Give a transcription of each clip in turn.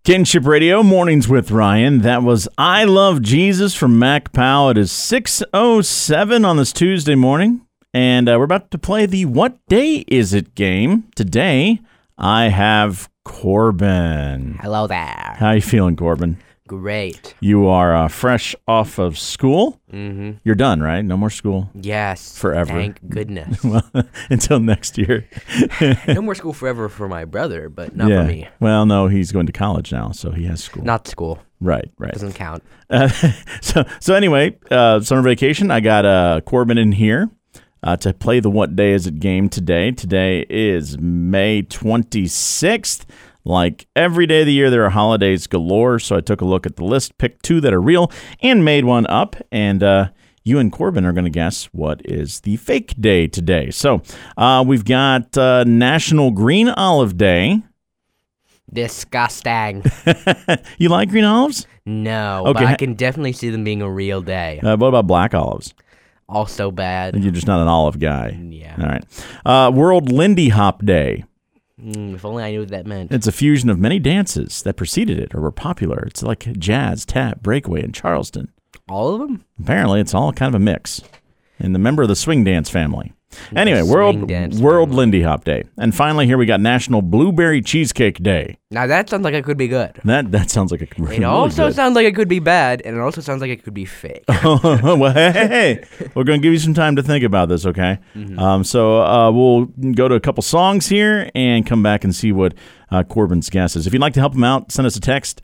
Kinship Radio, Mornings with Ryan. That was I Love Jesus from Mac Powell. It is 6:07 on this Tuesday morning, and we're about to play the What Day Is It game. Today, I have Corbin. Hello there. How you feeling, Corbin? Great. You are fresh off of school? Mm-hmm. You're done, right? No more school? Yes. Forever. Thank goodness. Well, until next year. No more school forever for my brother, but not for me. Well, no, he's going to college now, so he has school. Not school. Right. Doesn't count. So anyway, summer vacation, I got Corbin in here to play the What Day Is It game today. Today is May 26th. Like every day of the year, there are holidays galore, so I took a look at the list, picked two that are real, and made one up. And you and Corbin are going to guess what is the fake day today. So we've got National Green Olive Day. Disgusting. You like green olives? No, Okay. but I can definitely see them being a real day. What about black olives? Also bad. You're just not an olive guy. Yeah. All right. World Lindy Hop Day. If only I knew what that meant. It's a fusion of many dances that preceded it or were popular. It's like jazz, tap, breakaway, and Charleston. All of them? Apparently, it's all kind of a mix. And the member of the swing dance family. Anyway, swing dance World family. Lindy Hop Day. And finally, here we got National Blueberry Cheesecake Day. Now that sounds like it could be good. That sounds like a really It also good. sounds like it could be bad, and it also sounds like it could be fake. Well, hey, we're going to give you some time to think about this, okay? Mm-hmm. So we'll go to a couple songs here and come back and see what Corbin's guess is. If you'd like to help him out, send us a text,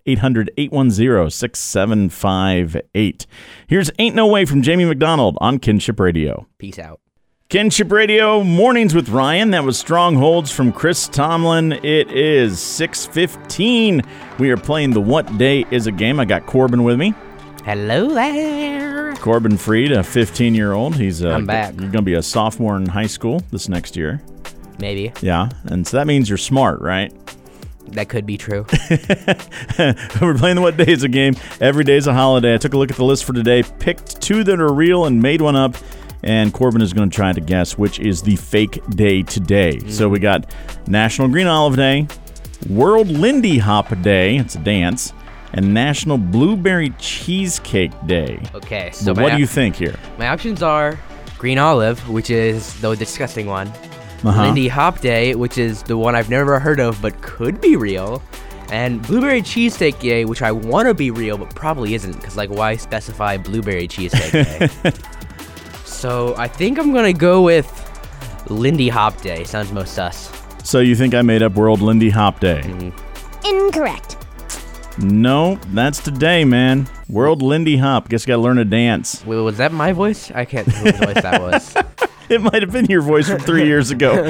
800-810-6758. Here's Ain't No Way from Jamie McDonald on Kinship Radio. Peace out. Kinship Radio, Mornings with Ryan. That was Strongholds from Chris Tomlin. It is 6:15. We are playing the What Day Is It game. I got Corbin with me. Hello there. Corbin Freed, a 15-year-old. He's I'm back. You're going to be a sophomore in high school this next year. Maybe. Yeah, and so that means you're smart, right? That could be true. We're playing the What Day Is It game. Every day is a holiday. I took a look at the list for today, picked two that are real, and made one up. And Corbin is going to try to guess which is the fake day today. So we got National Green Olive Day, World Lindy Hop Day, it's a dance, and National Blueberry Cheesecake Day. Okay, so What do you think here? my options are green olive, which is the disgusting one. Uh-huh. Lindy Hop Day, which is the one I've never heard of but could be real. And Blueberry Cheesecake Day, which I want to be real but probably isn't, because like why specify Blueberry Cheesecake Day? So I think I'm going to go with Lindy Hop Day. Sounds most sus. So you think I made up World Lindy Hop Day? Incorrect. No, that's today, man. World Lindy Hop. Guess you got to learn to dance. Wait, was that my voice? I can't remember whose voice that was. It might have been your voice from 3 years ago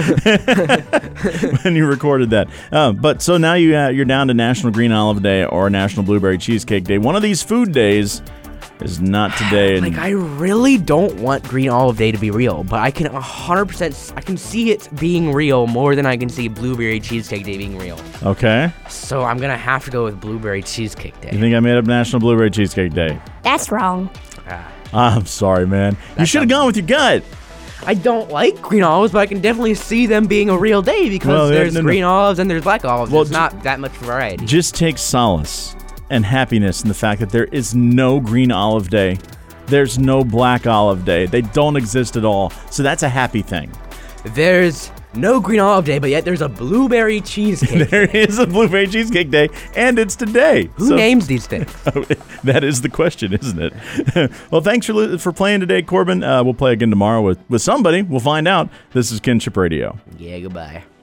when you recorded that. But so now you're down to National Green Olive Day or National Blueberry Cheesecake Day. One of these food days is not today. Like, I really don't want Green Olive Day to be real, but I can 100%, I can see it being real more than I can see Blueberry Cheesecake Day being real. Okay. So I'm going to have to go with Blueberry Cheesecake Day. You think I made up National Blueberry Cheesecake Day? That's wrong. I'm sorry, man. You should have sounds- gone with your gut. I don't like green olives, but I can definitely see them being a real day because Well, there's no. green olives and there's black olives. Well, There's not that much variety. Just take solace and happiness in the fact that there is no Green Olive Day. There's no Black Olive Day. They don't exist at all. So that's a happy thing. There's no Green Olive Day, but yet there's a Blueberry Cheesecake There Day. is a Blueberry Cheesecake Day, and it's today. Who names these things? That is the question, isn't it? Well, thanks for playing today, Corbin. We'll play again tomorrow with somebody. We'll find out. This is Kinship Radio. Yeah, goodbye.